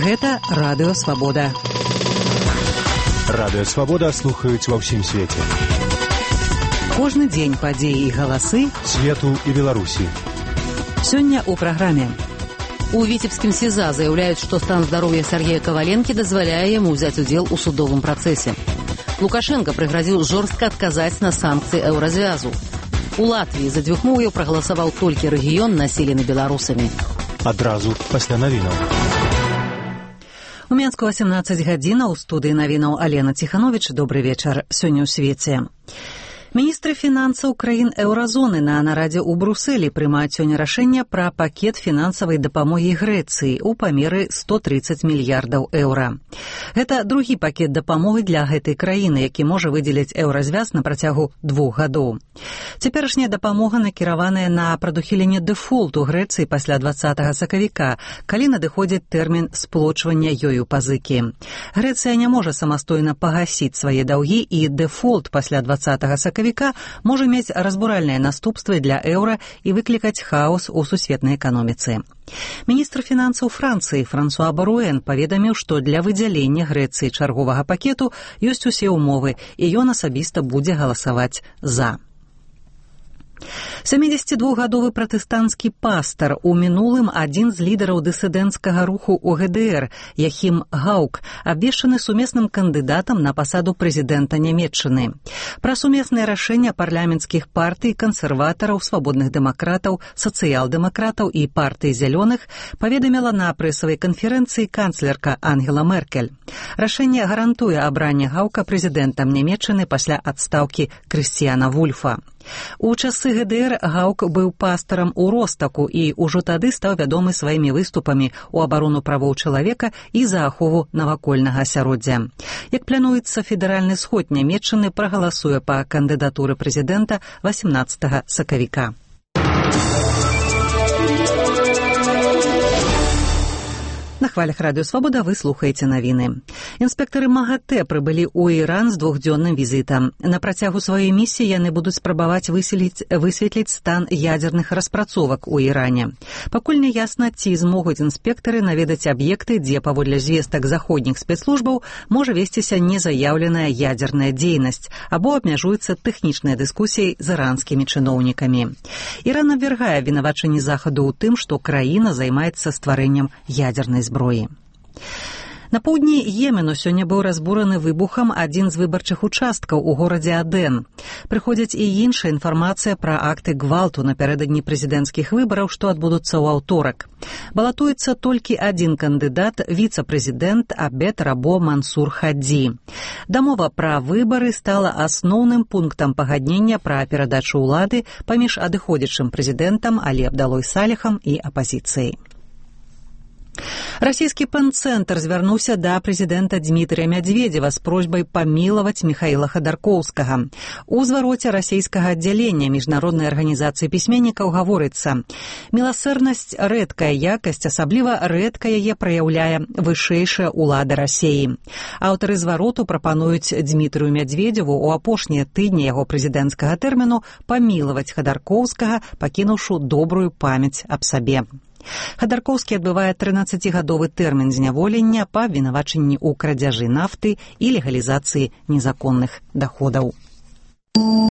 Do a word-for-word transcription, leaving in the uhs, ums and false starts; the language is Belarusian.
Гэта Радыё Свабода. Радыё Свабода слухаюць ва ўсім свеце. Кожны дзень падзеі і галасы свету і Беларусі. Сёння ў праграме. У Віцебскім СІЗА заяўляюць, што стан здароўя Сергея Каваленкі дазваляе яму ўзяць удзел у судовым працэсе. Лукашенко прыгразіў жорстка адказаць на санкцыі еўразвязу. У Латвіі за дзвюхмоўяў прагаласаваў толькі рэгіён, населены беларусамі. Адразу пасля навінаў. У Менску восемнадцаць гадзінаў, у студыі навінаў Алена Ціхановіч. Добры вечар. Сёння ў свеце. Міністры фінансаў краін еўразоны на нарадзе ў Брусэлі прымаюць сёння рашэнне пра пакет фінансавай дапамогі Грэцыі ў памеры сто трыццаць мільярдаў еўра. Гэта другі пакет дапамогі для гэтай краіны, які можа выдзеліць еўразвяз на працягу двух гадоў. Цяперашняя дапамога накіраваная на прадухіленне дэфолту Грэцыі пасля дваццатага сакавіка, калі надыходзіць тэрмін сплочвання ёю пазыкі. Грэцыя не можа самастойна пагасіць свае даўгі, і дэфолт пасля дваццатага сакавіка можа мець разбуральныя наступствы для еўра і выклікаць хаос у сусветнай эканоміцы. Міністр фінансаў Францыі Франсуа Баруэн паведаміў, што для выдзялення Грэцыі чарговага пакету ёсць усе ўмовы, і ён асабіста будзе галасаваць «за». сямідзесятидвухгадовы пратэстанцкі пастар, у мінулым адзін з лідараў дысідэнцкага руху ў гэ дэ эр, Яхім Гаук, абвешчаны сумесным кандыдатам на пасаду прэзідэнта Нямецчыны. Пра сумеснае рашэнне парламенцкіх партый, кансерватараў, свабодных дэмакратаў, сацыял-дэмакратаў і партый зялёных паведаміла на прэсавай канферэнцыі канцлерка Ангела Меркель. Рашэнне гарантуе абранне Гаука прэзідэнтам Нямецчыны пасля адстаўкі Крысціяна Вульфа. У часы гэ дэ эр Гаук быў пастарам у Ростаку і ўжо тады стаў вядомы сваімі выступамі ў абарону правоў чалавека і за ахову навакольнага асяроддзя. Як плануецца, федэральны сход Нямецчыны прагаласуе па кандыдатуры прэзідэнта васемнаццатага сакавіка. На хвалях Радыё Свабода вы слухаеце навіны. Інспектары МАГАТЭ прыбылі ў Іран з двухдзённым візітам. На працягу сваёй місіі яны будуць спрабаваць высветліць, высветліць стан ядзерных распрацовак у Іране. Пакуль не ясна, ці змогуць інспектары наведаць аб'екты, дзе паводле звестак заходніх спецслужбаў можа весціся незаяўленая ядзерная дзейнасць або абмяжуецца тэхнічнай дыскусіяй з іранскімі чыноўнікамі. Іран абвяргае абвінавачанні Захаду ў тым, што краіна займаецца стварэннем ядзернай зброі. На поўдні Йемену сёння быў разбураны выбухам адзін з выбарчых участкаў у горадзе Аден. Прыходзіць і іншая інфармацыя пра акты гвалту напярэдадні прэзідэнцкіх выбараў, што адбудуцца ў аўторак. Балатуецца толькі адзін кандыдат, віцэ-прэзідэнт Абед Рабо Мансур Хадзі. Дамова пра выбары стала асноўным пунктам пагаднення пра перадачу ўлады паміж адыходзячым прэзідэнтам Алі Абдалой Салехам і апазіцыяй. Расійскі пэн-цэнтр звярнуўся да прэзідэнта Дмітрыя Мядзведзева з просьбай памілаваць Міхаіла Хадаркоўскага. У звароце расійскага аддзялення міжнароднай арганізацыі пісьменнікаў гаворыцца: «Міласэрнасць – рэдкая якасць, асабліва рэдка яе праяўляе вышэйшая ўлада Расіі». Аўтары звароту прапануюць Дмітрыю Мядзведзеву ў апошнія тыдні яго прэзідэнцкага тэрміну памілаваць Хадаркоўскага, пакінуўшы добрую памяць аб сабе. Хадаркоўскі адбывае трынаццацігадовы тэрмін зняволення па абвінавачанні ў крадзяжы нафты і легалізацыі незаконных даходаў.